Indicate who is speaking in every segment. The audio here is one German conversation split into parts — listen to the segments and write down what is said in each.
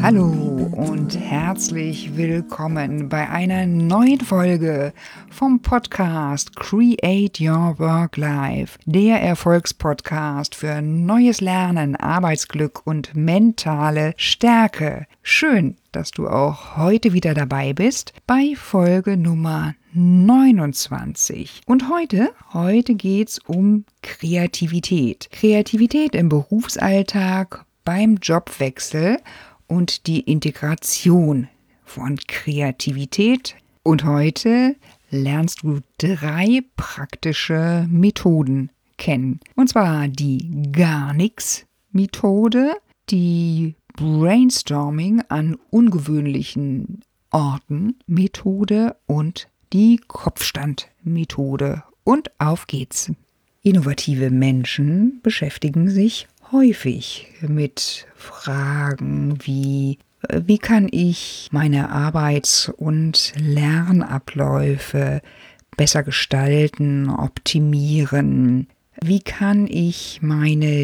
Speaker 1: Hallo und herzlich willkommen bei einer neuen Folge vom Podcast Create Your Work Life, der Erfolgspodcast für neues Lernen, Arbeitsglück und mentale Stärke. Schön, dass du auch heute wieder dabei bist bei Folge Nummer 29. Und heute geht's um Kreativität. Kreativität im Berufsalltag, beim Jobwechsel und die Integration von Kreativität. Und heute lernst du 3 praktische Methoden kennen. Und zwar die Gar-Nix-Methode, die Brainstorming an ungewöhnlichen Orten Methode und die Kopfstand-Methode. Und auf geht's. Innovative Menschen beschäftigen sich häufig mit Fragen wie kann ich meine Arbeits- und Lernabläufe besser gestalten, optimieren? Wie kann ich meine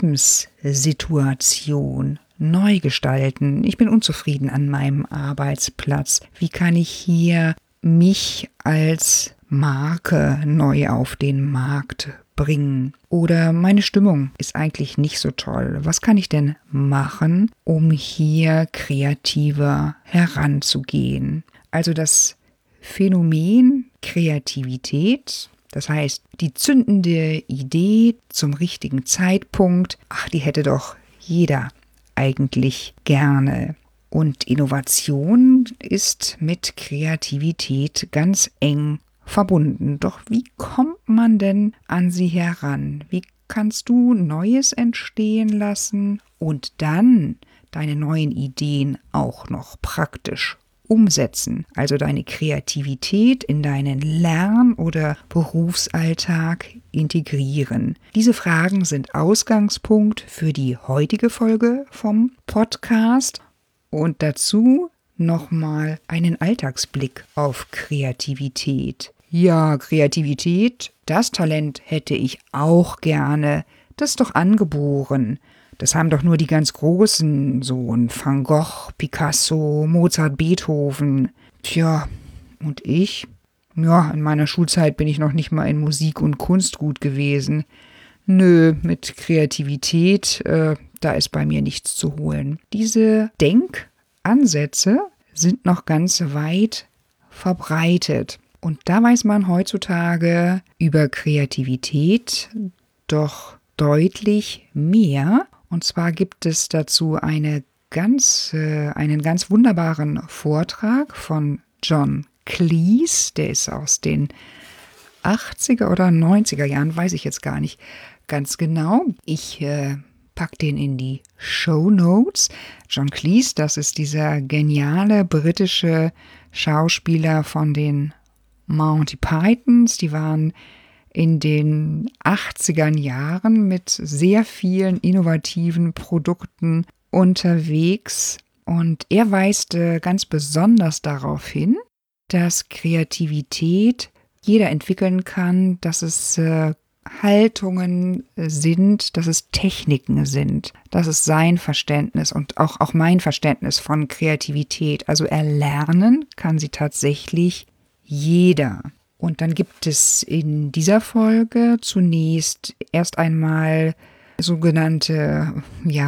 Speaker 1: Lebenssituation neu gestalten? Ich bin unzufrieden an meinem Arbeitsplatz. Wie kann ich hier mich als Marke neu auf den Markt bringen? Oder meine Stimmung ist eigentlich nicht so toll. Was kann ich denn machen, um hier kreativer heranzugehen? Also das Phänomen Kreativität, das heißt die zündende Idee zum richtigen Zeitpunkt, die hätte doch jeder eigentlich gerne. Und Innovation ist mit Kreativität ganz eng verbunden. Doch wie kommt man denn an sie heran? Wie kannst du Neues entstehen lassen und dann deine neuen Ideen auch noch praktisch umsetzen? Also deine Kreativität in deinen Lern- oder Berufsalltag integrieren. Diese Fragen sind Ausgangspunkt für die heutige Folge vom Podcast und dazu nochmal einen Alltagsblick auf Kreativität. Ja, Kreativität, das Talent hätte ich auch gerne. Das ist doch angeboren. Das haben doch nur die ganz Großen, so ein Van Gogh, Picasso, Mozart, Beethoven. Tja, und ich? Ja, in meiner Schulzeit bin ich noch nicht mal in Musik und Kunst gut gewesen. Nö, mit Kreativität, da ist bei mir nichts zu holen. Diese Denkansätze sind noch ganz weit verbreitet. Und da weiß man heutzutage über Kreativität doch deutlich mehr. Und zwar gibt es dazu einen ganz wunderbaren Vortrag von John Cleese. Der ist aus den 80er oder 90er Jahren, weiß ich jetzt gar nicht ganz genau. Ich pack den in die Shownotes. John Cleese, das ist dieser geniale britische Schauspieler von den Monty Pythons. Die waren in den 80er Jahren mit sehr vielen innovativen Produkten unterwegs. Und er weist ganz besonders darauf hin, dass Kreativität jeder entwickeln kann, dass es Haltungen sind, dass es Techniken sind. Das ist sein Verständnis und auch mein Verständnis von Kreativität. Also erlernen kann sie tatsächlich jeder. Und dann gibt es in dieser Folge zunächst erst einmal sogenannte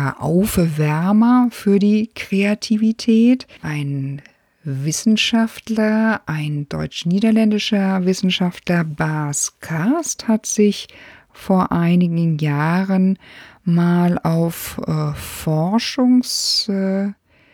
Speaker 1: Aufwärmer für die Kreativität. Ein Wissenschaftler, ein deutsch-niederländischer Wissenschaftler, Bas Kast, hat sich vor einigen Jahren mal auf Forschungsreise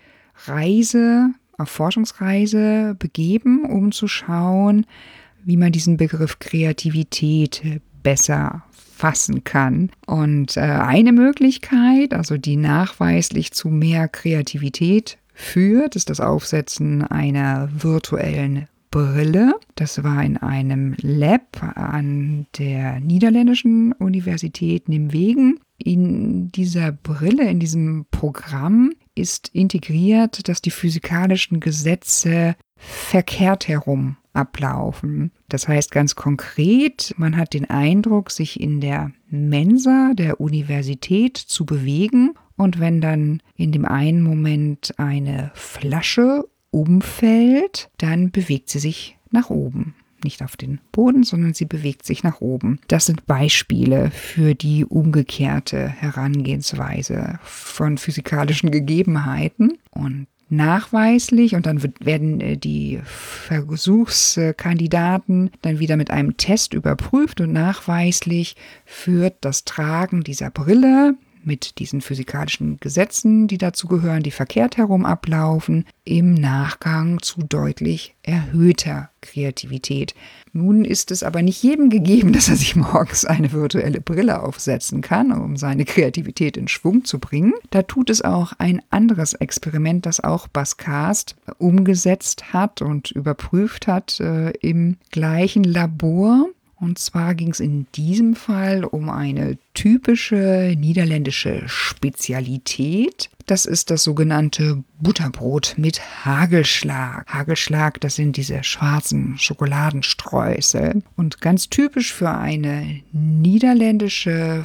Speaker 1: begeben, um zu schauen, wie man diesen Begriff Kreativität besser fassen kann. Und eine Möglichkeit, also die nachweislich zu mehr Kreativität führt, ist das Aufsetzen einer virtuellen Brille. Das war in einem Lab an der niederländischen Universität Nimwegen. In dieser Brille, in diesem Programm ist integriert, dass die physikalischen Gesetze verkehrt herum ablaufen. Das heißt ganz konkret, man hat den Eindruck, sich in der Mensa der Universität zu bewegen Und wenn dann in dem einen Moment eine Flasche umfällt, dann bewegt sie sich nach oben. Nicht auf den Boden, sondern sie bewegt sich nach oben. Das sind Beispiele für die umgekehrte Herangehensweise von physikalischen Gegebenheiten. Und nachweislich, und dann werden die Versuchskandidaten dann wieder mit einem Test überprüft, und nachweislich führt das Tragen dieser Brille mit diesen physikalischen Gesetzen, die dazu gehören, die verkehrt herum ablaufen, im Nachgang zu deutlich erhöhter Kreativität. Nun ist es aber nicht jedem gegeben, dass er sich morgens eine virtuelle Brille aufsetzen kann, um seine Kreativität in Schwung zu bringen. Da tut es auch ein anderes Experiment, das auch Buzzcast umgesetzt hat und überprüft hat im gleichen Labor. Und zwar ging es in diesem Fall um eine typische niederländische Spezialität. Das ist das sogenannte Butterbrot mit Hagelschlag. Hagelschlag, das sind diese schwarzen Schokoladenstreusel. Und ganz typisch für eine niederländische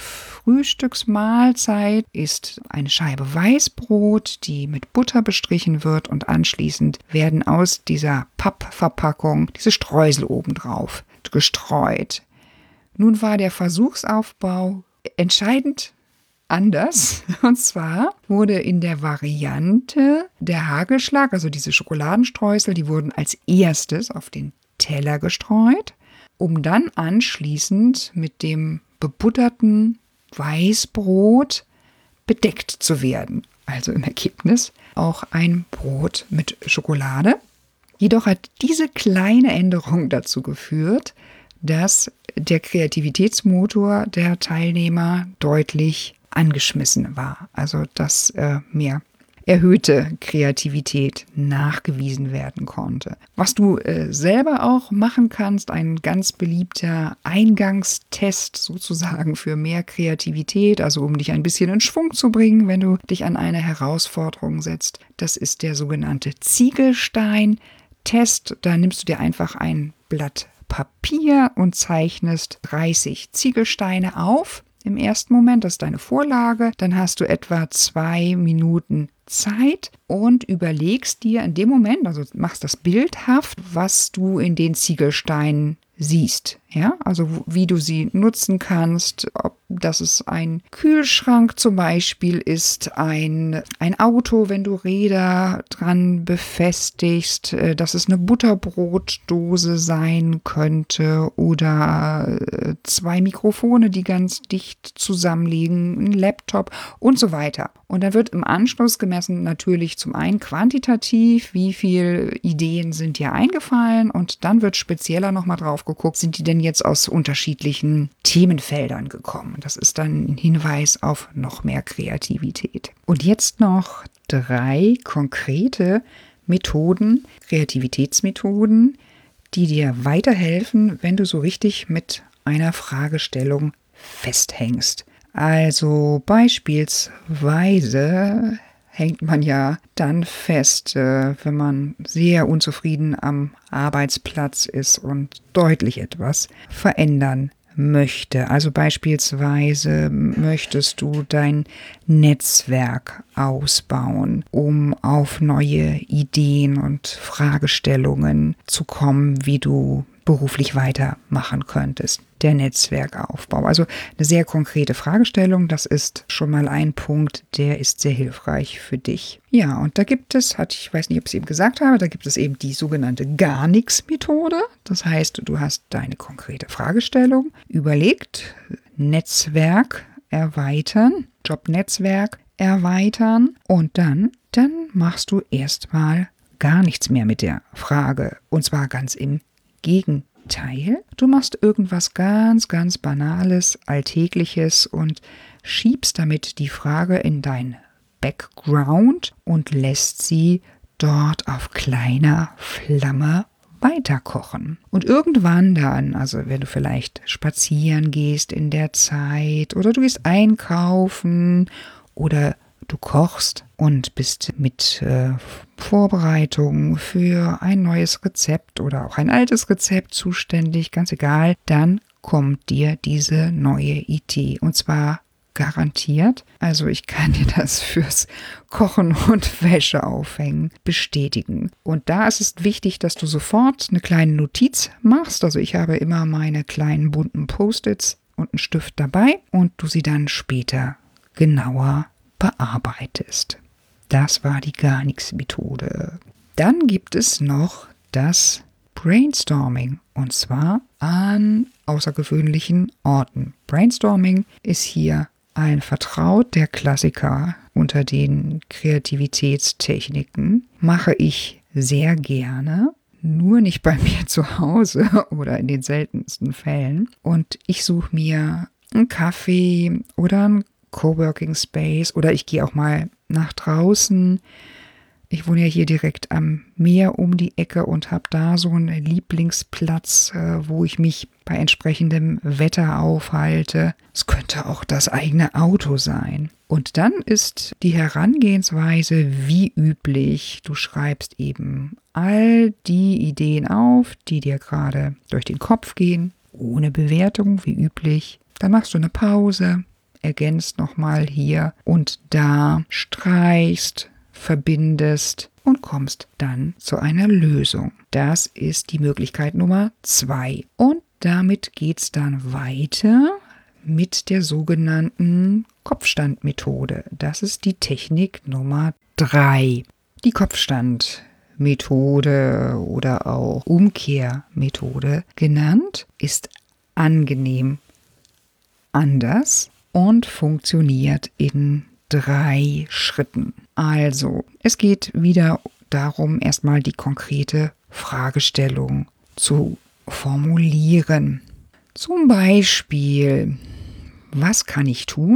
Speaker 1: Frühstücksmahlzeit ist eine Scheibe Weißbrot, die mit Butter bestrichen wird, und anschließend werden aus dieser Pappverpackung diese Streusel obendrauf gestreut. Nun war der Versuchsaufbau entscheidend anders. Und zwar wurde in der Variante der Hagelschlag, also diese Schokoladenstreusel, die wurden als erstes auf den Teller gestreut, um dann anschließend mit dem bebutterten Weißbrot bedeckt zu werden. Also im Ergebnis auch ein Brot mit Schokolade. Jedoch hat diese kleine Änderung dazu geführt, dass der Kreativitätsmotor der Teilnehmer deutlich angeschmissen war. Also dass mehr erhöhte Kreativität nachgewiesen werden konnte. Was du selber auch machen kannst, ein ganz beliebter Eingangstest sozusagen für mehr Kreativität, also um dich ein bisschen in Schwung zu bringen, wenn du dich an eine Herausforderung setzt. Das ist der sogenannte Ziegelstein-Test. Da nimmst du dir einfach ein Blatt Papier und zeichnest 30 Ziegelsteine auf. Im ersten Moment, das ist deine Vorlage, dann hast du etwa 2 Minuten Zeit und überlegst dir in dem Moment, also machst das bildhaft, was du in den Ziegelsteinen siehst. Ja, also wie du sie nutzen kannst, ob das es ein Kühlschrank zum Beispiel ist, ein Auto, wenn du Räder dran befestigst, dass es eine Butterbrotdose sein könnte oder 2 Mikrofone, die ganz dicht zusammenliegen, ein Laptop und so weiter. Und dann wird im Anschluss gemessen natürlich zum einen quantitativ, wie viele Ideen sind dir eingefallen, und dann wird spezieller nochmal drauf geguckt, sind die denn jetzt aus unterschiedlichen Themenfeldern gekommen. Das ist dann ein Hinweis auf noch mehr Kreativität. Und jetzt noch 3 konkrete Methoden, Kreativitätsmethoden, die dir weiterhelfen, wenn du so richtig mit einer Fragestellung festhängst. Also beispielsweise hängt man ja dann fest, wenn man sehr unzufrieden am Arbeitsplatz ist und deutlich etwas verändern möchte. Also beispielsweise möchtest du dein Netzwerk ausbauen, um auf neue Ideen und Fragestellungen zu kommen, wie du beruflich weitermachen könntest. Der Netzwerkaufbau. Also eine sehr konkrete Fragestellung, das ist schon mal ein Punkt, der ist sehr hilfreich für dich. Ja, und da gibt es, ich weiß nicht, ob ich es eben gesagt habe, da gibt es eben die sogenannte Gar-Nix-Methode. Das heißt, du hast deine konkrete Fragestellung überlegt, Netzwerk erweitern, Jobnetzwerk erweitern, und dann machst du erstmal gar nichts mehr mit der Frage. Und zwar ganz im Gegenteil. Du machst irgendwas ganz, ganz Banales, Alltägliches und schiebst damit die Frage in dein Background und lässt sie dort auf kleiner Flamme weiterkochen. Und irgendwann dann, also wenn du vielleicht spazieren gehst in der Zeit oder du gehst einkaufen oder du kochst und bist mit Vorbereitungen für ein neues Rezept oder auch ein altes Rezept zuständig, ganz egal, dann kommt dir diese neue Idee, und zwar garantiert. Also ich kann dir das fürs Kochen und Wäsche aufhängen bestätigen. Und da ist es wichtig, dass du sofort eine kleine Notiz machst. Also ich habe immer meine kleinen bunten Post-its und einen Stift dabei und du sie dann später genauer bearbeitest. Das war die Gar-Nichts-Methode. Dann gibt es noch das Brainstorming und zwar an außergewöhnlichen Orten. Brainstorming ist hier ein vertraut der Klassiker unter den Kreativitätstechniken. Mache ich sehr gerne, nur nicht bei mir zu Hause oder in den seltensten Fällen. Und ich suche mir einen Kaffee oder einen Coworking Space oder ich gehe auch mal nach draußen. Ich wohne ja hier direkt am Meer um die Ecke und habe da so einen Lieblingsplatz, wo ich mich bei entsprechendem Wetter aufhalte. Es könnte auch das eigene Auto sein. Und dann ist die Herangehensweise wie üblich. Du schreibst eben all die Ideen auf, die dir gerade durch den Kopf gehen, ohne Bewertung wie üblich. Dann machst du eine Pause, ergänzt nochmal hier und da, streichst, verbindest und kommst dann zu einer Lösung. Das ist die Möglichkeit Nummer 2. Und damit geht's dann weiter mit der sogenannten Kopfstandmethode. Das ist die Technik Nummer 3. Die Kopfstandmethode oder auch Umkehrmethode genannt ist angenehm anders und funktioniert in 3 Schritten. Also, es geht wieder darum, erstmal die konkrete Fragestellung zu formulieren. Zum Beispiel, was kann ich tun,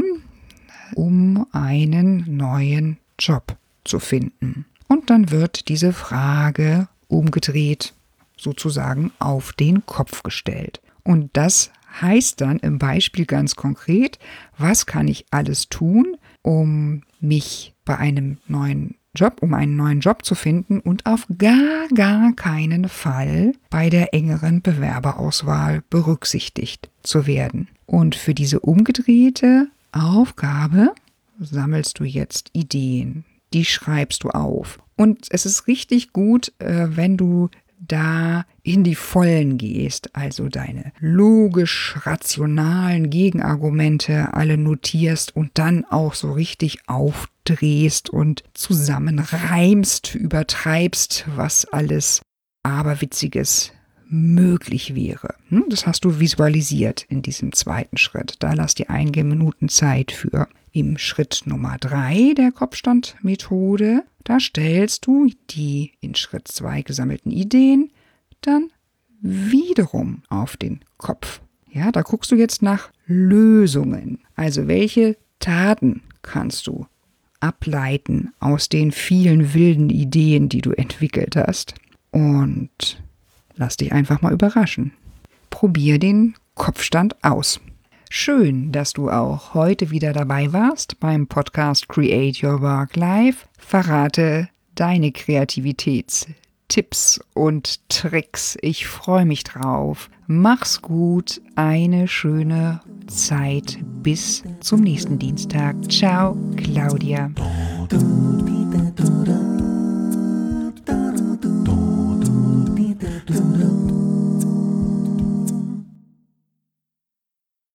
Speaker 1: um einen neuen Job zu finden? Und dann wird diese Frage umgedreht, sozusagen auf den Kopf gestellt. Und das heißt dann im Beispiel ganz konkret, was kann ich alles tun, um mich bei einem neuen Job, um einen neuen Job zu finden und auf gar keinen Fall bei der engeren Bewerberauswahl berücksichtigt zu werden. Und für diese umgedrehte Aufgabe sammelst du jetzt Ideen, die schreibst du auf. Und es ist richtig gut, wenn du da in die Vollen gehst, also deine logisch-rationalen Gegenargumente alle notierst und dann auch so richtig aufdrehst und zusammenreimst, übertreibst, was alles Aberwitziges möglich wäre. Das hast du visualisiert in diesem 2. Schritt. Da lass dir einige Minuten Zeit für. Im Schritt Nummer 3 der Kopfstandmethode, da stellst du die in Schritt 2 gesammelten Ideen dann wiederum auf den Kopf. Ja, da guckst du jetzt nach Lösungen. Also welche Taten kannst du ableiten aus den vielen wilden Ideen, die du entwickelt hast? Und lass dich einfach mal überraschen. Probier den Kopfstand aus. Schön, dass du auch heute wieder dabei warst beim Podcast Create Your Work Life. Verrate deine Kreativitätstipps und Tricks. Ich freue mich drauf. Mach's gut, eine schöne Zeit. Bis zum nächsten Dienstag. Ciao, Claudia.